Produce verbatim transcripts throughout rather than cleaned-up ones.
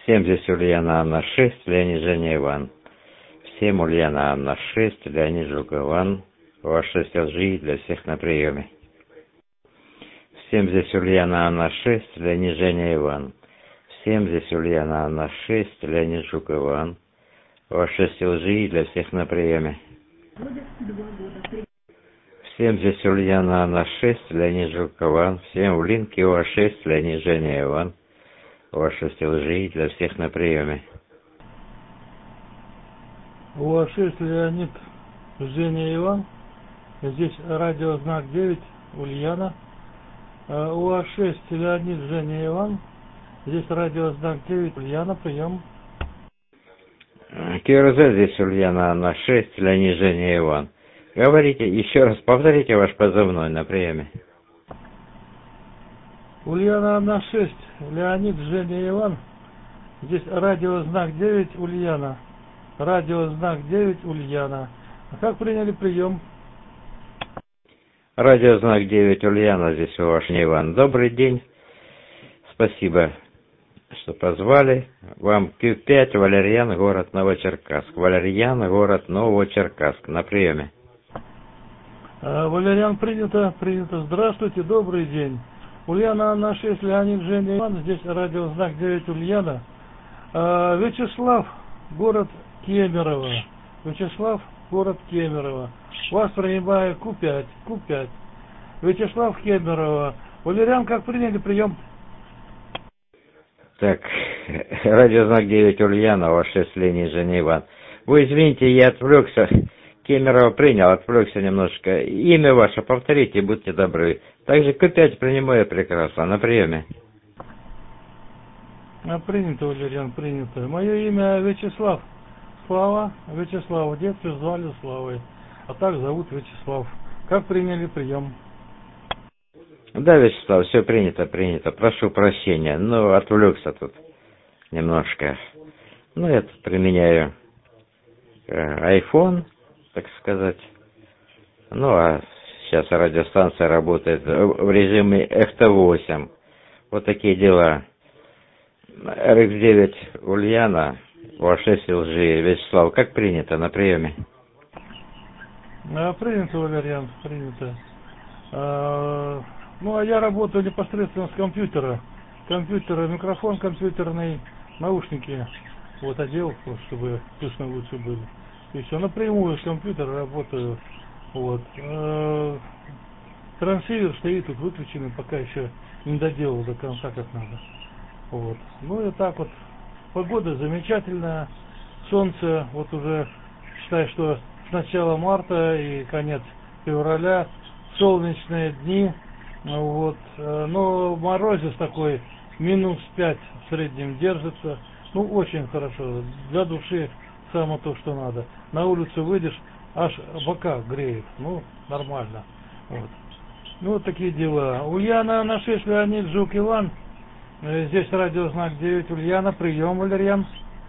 Всем здесь Ульяна Анна шесть, Леонид Женя Иван. Всем Ульяна Анна шесть, Леонид Жук Иван. Ваш шесть лжи для всех на приеме. Всем здесь Ульяна Анна шесть, Леонид Женя Иван. Всем здесь Ульяна Анна шесть, Леонид Жук Иван. Ваш шесть лжи для всех на приеме. Всем здесь Ульяна Анна шесть, Леонид Жук Иван. Всем в линке Ваш шесть, Леонид Женя Иван. Ваш шесть лжи для всех на приеме. У А шесть Леонид Женя Иван. Здесь радиознак девять Ульяна. У А шесть Леонид Женя Иван. Здесь радиознак девять Ульяна. Прием. КРЗ здесь Ульяна Анна шесть, Леонид Женя Иван. Говорите, еще раз повторите ваш позывной на приеме. Ульяна Анна шесть, Леонид Женя Иван. Здесь радиознак девять Ульяна. Радиознак девять Ульяна. А как приняли прием? Радиознак девять Ульяна, здесь у вас Иван. Добрый день. Спасибо, что позвали. Вам Q пять, Валерьян, город Новочеркасск. Валерьян, город Новочеркасск. На приеме. А, Валерьян, принято, принято. Здравствуйте, добрый день. Ульяна Анна шесть, Леонид Женя Иван. Здесь радиознак девять Ульяна. А, Вячеслав, город Кемерово. Вячеслав, город Кемерово. Вас принимаю Q пять, Q пять. Вячеслав, Кемерово. Валерьян, как приняли прием? Так, радиознак девять Ульяна, ваш шесть Леонид Женя Иван. Вы извините, я отвлекся. Кемерово принял, отвлекся немножко. Имя ваше повторите, будьте добры. Также Q пять принимаю прекрасно. На приеме. А, принято, Валерьян, принято. Мое имя Вячеслав. Слава, Вячеслав. В детстве звали Славой. А так зовут Вячеслав. Как приняли прием? Да, Вячеслав, все принято, принято. Прошу прощения. Ну, отвлекся тут немножко. Ну, я тут применяю э, iPhone, так сказать. Ну, а сейчас радиостанция работает в режиме эф тэ восемь. Вот такие дела. эр икс девять Ульяна, Ваш шесть лжи. Вячеслав, как принято на приеме? А, принято, Валерьян, принято. А, ну, а я работаю непосредственно с компьютера. Компьютера, микрофон компьютерный, наушники. Вот одел, чтобы слышно лучше были. И все, напрямую с компьютера работаю. Вот. А, трансивер стоит тут выключенный, пока еще не доделал до конца как надо. Вот. Ну и так вот. Погода замечательная. Солнце вот уже, считай, что с начала марта и конец февраля. Солнечные дни. Вот. Но морозец такой минус пять в среднем держится. Ну, очень хорошо. Для души само то, что надо. На улицу выйдешь, аж бока греет. Ну, нормально. Вот. Ну, вот такие дела. Ульяна Анна шесть, Леонид Жук Иван. Здесь радиознак девять Ульяна. Прием, Валерьян.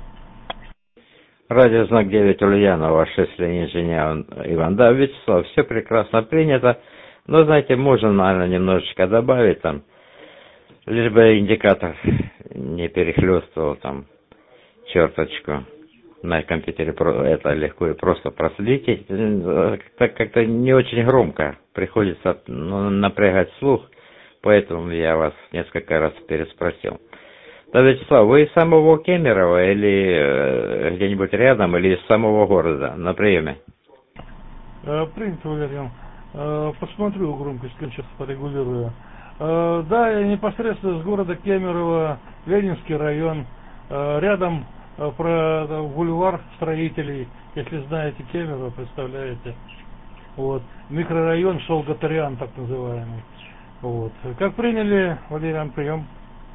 Радиознак девять Ульяна, ваш шесть Леонид Женя Иван. Да, Вячеслав, все прекрасно принято. Но, знаете, можно, наверное, немножечко добавить там. Лишь бы индикатор не перехлестывал там черточку. На компьютере это легко и просто проследить. Так как-то не очень громко. Приходится ну, напрягать слух. Поэтому я вас несколько раз переспросил. Да, Вячеслав, вы из самого Кемерово или э, где-нибудь рядом, или из самого города на приеме? Э, принято, Валерьян. Э, посмотрю громкость, сейчас порегулирую. Э, да, я непосредственно с города Кемерово, Ленинский район. Э, рядом э, про э, бульвар строителей, если знаете Кемерово, представляете. Вот. Микрорайон Шолгатарян, так называемый. Вот. Как приняли, Валерьян, прием?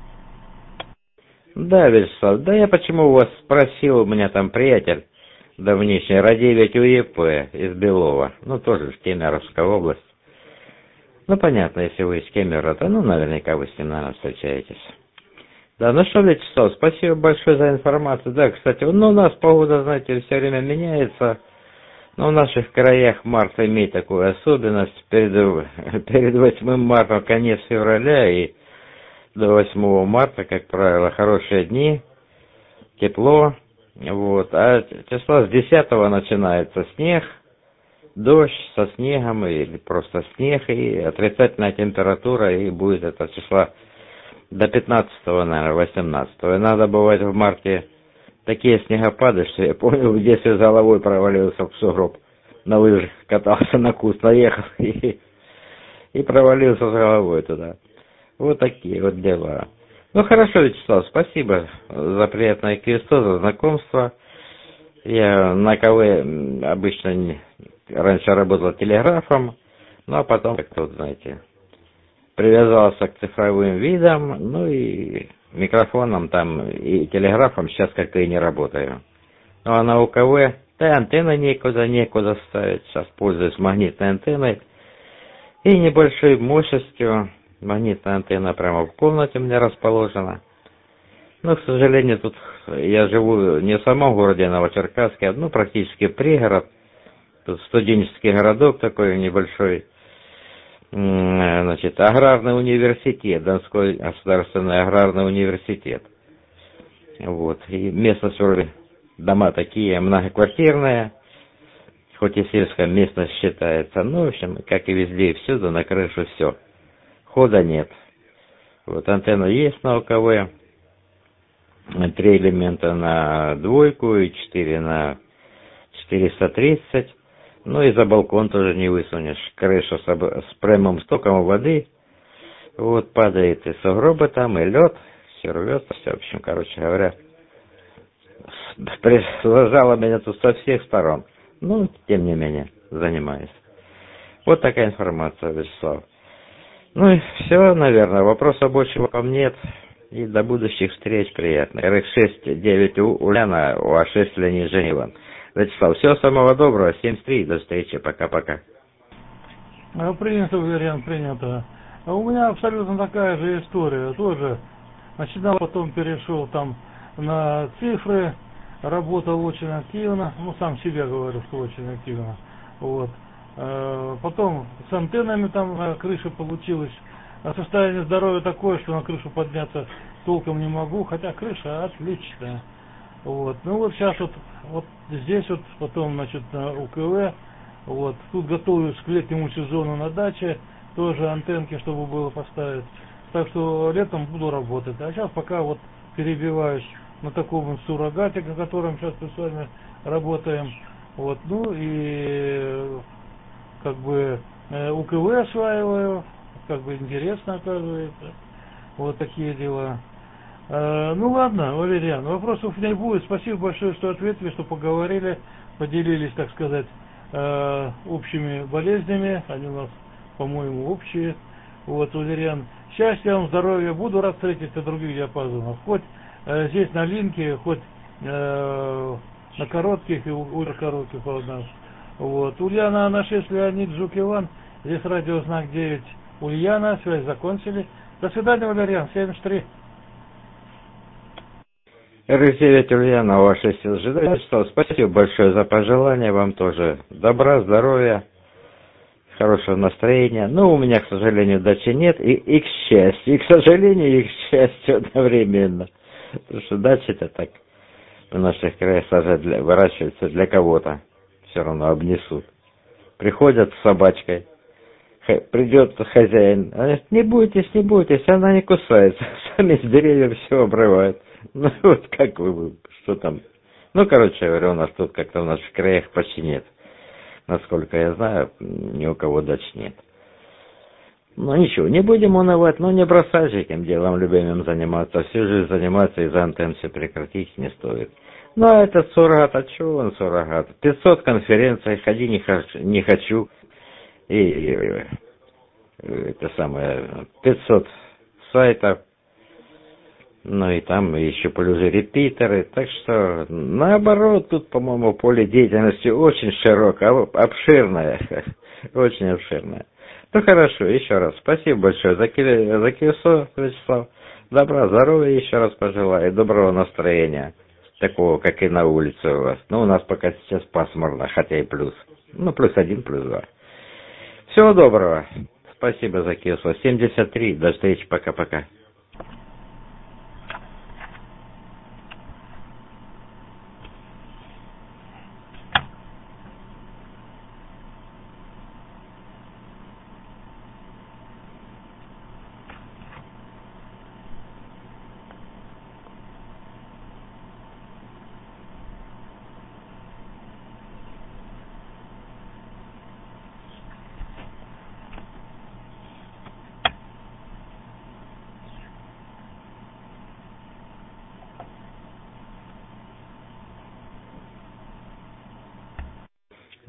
Да, Вячеслав, да я почему у вас спросил, у меня там приятель давнишний, Радевич УЕП из Белова, ну тоже в Кемеровская область. Ну понятно, если вы из Кемерово, то ну наверняка вы с ним, наверное, встречаетесь. Да, ну что, Вячеслав, спасибо большое за информацию. Да, кстати, ну у нас погода, знаете, все время меняется. Но в наших краях март имеет такую особенность. Перед, перед восьмым марта конец февраля и до восьмого марта, как правило, хорошие дни. тепло, вот, а числа с десятого начинается снег, дождь со снегом или просто снег и отрицательная температура, и будет это числа до пятнадцатого, наверное, восемнадцатого. И надо бывает в марте такие снегопады, что я помню, в детстве за головой провалился в сугроб, на лыжах катался, на куст наехал и, и провалился с головой туда. Вот такие вот дела. Ну хорошо, Вячеслав, спасибо за приятное квесто, за знакомство. Я на КВ обычно не, раньше работал телеграфом, ну а потом как-то, вот, знаете, привязался к цифровым видам, ну и микрофоном там и телеграфом сейчас как и не работаю. Ну а на УКВ, да, антенны некуда, некуда ставить, сейчас пользуюсь магнитной антенной и небольшой мощностью. Магнитная антенна прямо в комнате у меня расположена. Но, к сожалению, тут я живу не в самом городе Новочеркасске, а ну, практически пригород. Тут студенческий городок такой небольшой. Значит, аграрный университет, Донской государственный аграрный университет. Вот. И местность вроде дома такие многоквартирные, хоть и сельская местность считается. Ну, в общем, как и везде и всюду, на крышу все. Хода нет. Вот антенна есть на УКВ. Три элемента на двойку и четыре на четыреста тридцать. Ну и за балкон тоже не высунешь. Крыша с, с прямым стоком воды. Вот падает и сугробы там, и лед. Все рвется, все, в общем, короче говоря. Зажало меня тут со всех сторон. Ну, тем не менее, занимаюсь. Вот такая информация, Вячеслав. Ну и все, наверное. Вопросов больше вам нет. И до будущих встреч приятно. эр икс шесть девять у Ульяна, у а шесть Леонид Женеван. Вячеслав, всего самого доброго. семьдесят три, до встречи. Пока-пока. Принято, вариант принято. А у меня абсолютно такая же история. Тоже начинал, потом перешел там на цифры. Работал очень активно. Ну, сам себе говорю, что очень активно. Вот. Потом с антеннами там на крыше получилось. Состояние здоровья такое, что на крышу подняться толком не могу, хотя крыша отличная. Вот. Ну вот сейчас вот, вот здесь вот, потом, значит, на УКВ, вот, тут готовлюсь к летнему сезону на даче, тоже антенки, чтобы было поставить. Так что летом буду работать. А сейчас пока вот перебиваюсь на таком суррогате, на котором сейчас мы с вами работаем. Вот, ну и как бы УКВ осваиваю, как бы интересно оказывается. Вот такие дела. Э, ну ладно, Валериан, вопросов не будет. Спасибо большое, что ответили, что поговорили, поделились, так сказать, э, общими болезнями. Они у нас, по-моему, общие. Вот, Валериан, счастья вам, здоровья. Буду рад встретиться в других диапазонах. Хоть э, здесь на линке, хоть э, на коротких и ультракоротких волнах. Вот. Ульяна на шесть Леонид Жук Иван. Здесь радиознак девять Ульяна. Связь закончили. До свидания, Валериан. семьдесят три. эр икс девять Ульяна, ваши силы ожидают. Спасибо большое за пожелания. Вам тоже добра, здоровья, хорошего настроения. Ну, у меня, к сожалению, дачи нет. И, и к счастью. И, к сожалению, и к счастью одновременно. Потому что дачи-то так в наших краях сажать для, выращиваются для кого-то. Все равно обнесут. Приходят с собачкой. Придет хозяин. Говорит, не бойтесь, не бойтесь, она не кусается. Сами с деревьев все обрывают. Ну вот как вы, что там. Ну, короче говоря, у нас тут как-то в наших краях почти нет. Насколько я знаю, ни у кого дач нет. Ну ничего, не будем унывать, но не бросать же этим делом любимым заниматься. Всю жизнь заниматься и за антенн все прекратить не стоит. Ну а этот суррогат, а чего он суррогат? пятьсот конференций, ходи не хочу. Не хочу. И, и, и это самое, пятьсот сайтов. Ну и там еще плюс репитеры. Так что, наоборот, тут, по-моему, поле деятельности очень широкое, обширное. Очень обширное. Ну хорошо, еще раз. Спасибо большое за, за кивсо, Вячеслав. Добра, здоровья еще раз пожелаю. Доброго настроения. Такого, как и на улице у вас. Ну, у нас пока сейчас пасмурно, хотя и плюс. Ну, плюс один, плюс два. Всего доброго. Спасибо за кивсо. семьдесят три. До встречи. Пока-пока.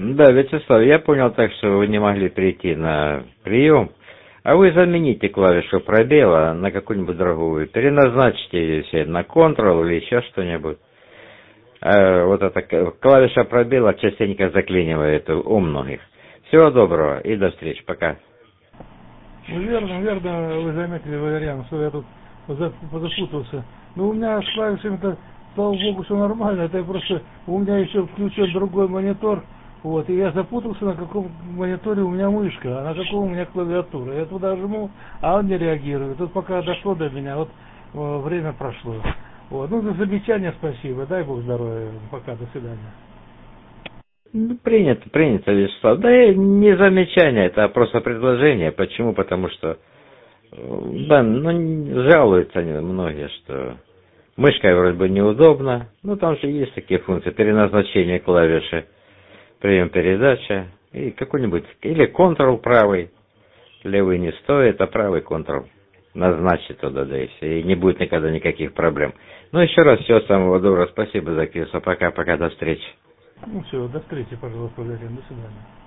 Да, Вячеслав, я понял так, что вы не могли прийти на прием, а вы замените клавишу пробела на какую-нибудь другую, переназначьте ее себе на Ctrl или еще что-нибудь. А вот эта клавиша пробела частенько заклинивает у многих. Всего доброго и до встречи, пока. Ну, верно, верно, вы заметили, Валериан, что я тут запутался. Ну, у меня с клавишами-то, слава богу, все нормально, это просто у меня еще включен другой монитор, вот, и я запутался, на каком мониторе у меня мышка, а на каком у меня клавиатура. Я туда жму, а он не реагирует. Тут пока дошло до меня, вот время прошло. Вот, ну, за замечание спасибо, дай бог здоровья, пока, до свидания. Ну, принято, принято, Вячеслав. Да и не замечание, это просто предложение. Почему? Потому что, да, ну, жалуются они многие, что мышкой вроде бы неудобно. Ну, там же есть такие функции, переназначение клавиши, прием передача, и какой-нибудь, или Ctrl правый, левый не стоит, а правый Ctrl назначить туда, да и все, и не будет никогда никаких проблем. Ну, еще раз всего самого доброго, спасибо за кисло, пока-пока, до встречи. Ну все, до встречи, пожалуйста, Валериан, до свидания.